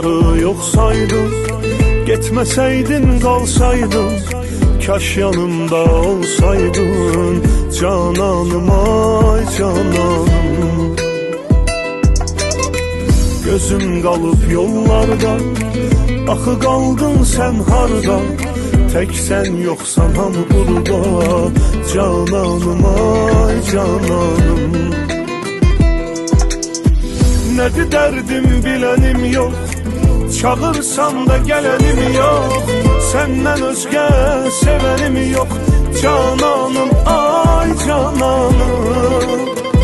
Olanları yok saydım, gitmeseydin kalsaydın. Kaş yanımda olsaydın, cananım ay cananım. Gözüm kalıp yollarda, axı kaldın sen harda. Tek sen yoksan hamı burada, cananım ay cananım. Nedir derdim bilenim yok, çağırsan da gelenim yok. Senden özge sevenim yok, cananım ay cananım.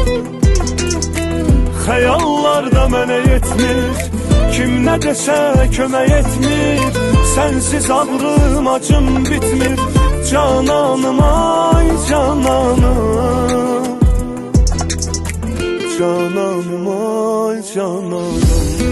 Xəyallarda mənə yetmir, kim nə desə kömək etmir. Sensiz ağrım acım bitmir, cananım ay cananım. Cananım ay cananım.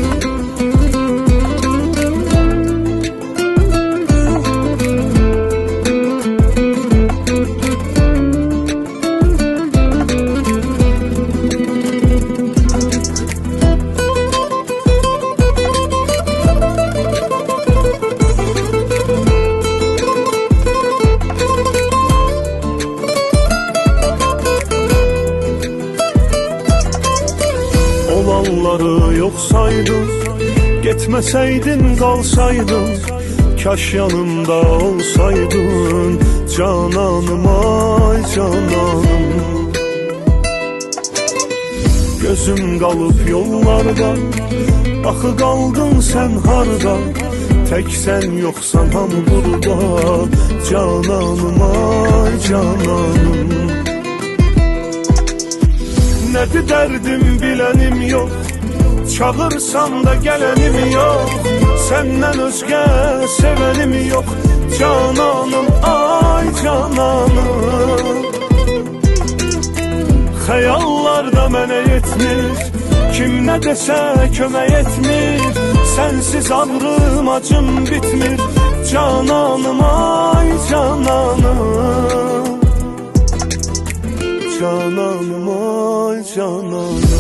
Olanları yok saydım, gitmeseydin kalsaydın. Kaş yanımda olsaydın, cananım ay cananım. Gözüm kalıp yollarda, axı kaldın sen harda. Tek sen yoksan hamı burada, cananım ay cananım. Nedir derdim bilenim yok, çağırsan da gelenim yok. Senden özge sevenim yok, cananım ay cananım. Xəyallarda mənə yetmir, kim nə desə kömək etmir. Sensiz ağrım acım bitmir, cananım ay cananım. Cananım ay cananım.